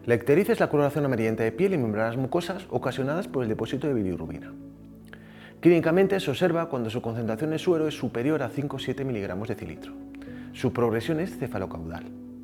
La ictericia es la coloración amarillenta de piel y membranas mucosas ocasionadas por el depósito de bilirrubina. Clínicamente se observa cuando su concentración en suero es superior a 5 o 7 miligramos decilitro. Su progresión es cefalocaudal.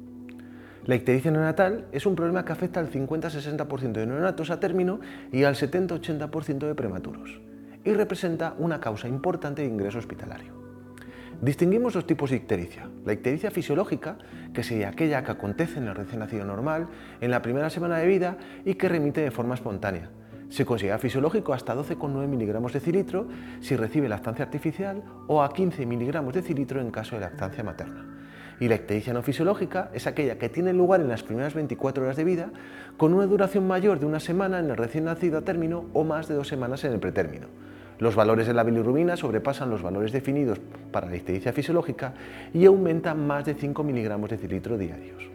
La ictericia neonatal es un problema que afecta al 50-60% de neonatos a término y al 70-80% de prematuros, y representa una causa importante de ingreso hospitalario. Distinguimos dos tipos de ictericia: la ictericia fisiológica, que sería aquella que acontece en el recién nacido normal en la primera semana de vida y que remite de forma espontánea. Se considera fisiológico hasta 12,9 miligramos decilitro si recibe lactancia artificial o a 15 miligramos decilitro en caso de lactancia materna. Y la ictericia no fisiológica es aquella que tiene lugar en las primeras 24 horas de vida, con una duración mayor de una semana en el recién nacido a término o más de 2 semanas en el pretérmino. Los valores de la bilirrubina sobrepasan los valores definidos para la ictericia fisiológica y aumentan más de 5 miligramos decilitro diarios.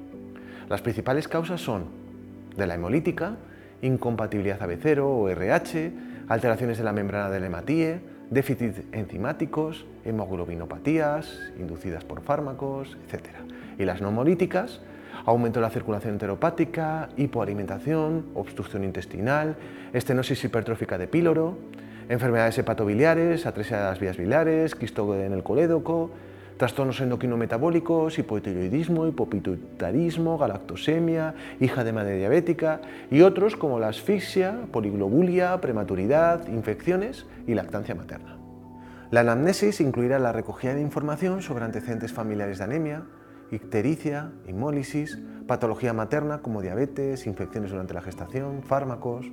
Las principales causas son de la hemolítica, incompatibilidad AB0 o RH, alteraciones de la membrana del hematíe, déficits enzimáticos, hemoglobinopatías inducidas por fármacos, etc. Y las no hemolíticas, aumento de la circulación enteropática, hipoalimentación, obstrucción intestinal, estenosis hipertrófica de píloro, enfermedades hepatobiliares, atresia de las vías biliares, quisto en el colédoco, trastornos endocrino-metabólicos, hipotiroidismo, hipopituitarismo, galactosemia, hija de madre diabética y otros como la asfixia, poliglobulia, prematuridad, infecciones y lactancia materna. La anamnesis incluirá la recogida de información sobre antecedentes familiares de anemia, ictericia, hemólisis, patología materna como diabetes, infecciones durante la gestación, fármacos,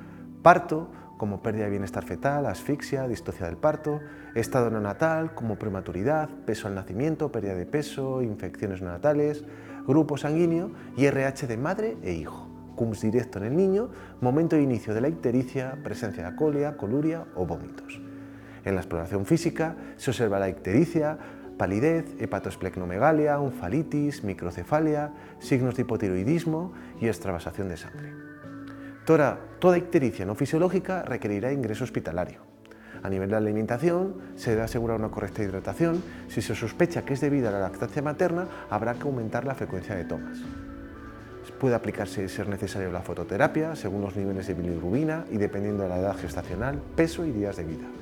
parto como pérdida de bienestar fetal, asfixia, distocia del parto, estado neonatal como prematuridad, peso al nacimiento, pérdida de peso, infecciones neonatales, grupo sanguíneo y RH de madre e hijo, CUMS directo en el niño, momento de inicio de la ictericia, presencia de acolia, coluria o vómitos. En la exploración física se observa la ictericia, palidez, hepatosplenomegalia, onfalitis, microcefalia, signos de hipotiroidismo y extravasación de sangre. Toda ictericia no fisiológica requerirá ingreso hospitalario. A nivel de la alimentación, se debe asegurar una correcta hidratación. Si se sospecha que es debida a la lactancia materna, habrá que aumentar la frecuencia de tomas. Puede aplicarse, de ser necesario, la fototerapia según los niveles de bilirrubina y dependiendo de la edad gestacional, peso y días de vida.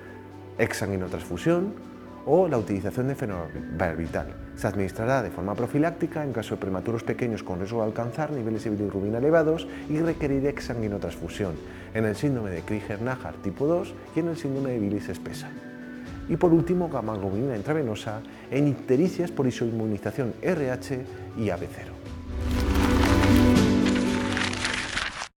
Exsanguinotransfusión o la utilización de fenobarbital. Se administrará de forma profiláctica en caso de prematuros pequeños con riesgo de alcanzar niveles de bilirrubina elevados y requerir exsanguinotransfusión en el síndrome de Crigler-Najjar tipo 2 y en el síndrome de bilis espesa. Y por último, gamma globulina intravenosa en ictericias por isoinmunización RH y AB0.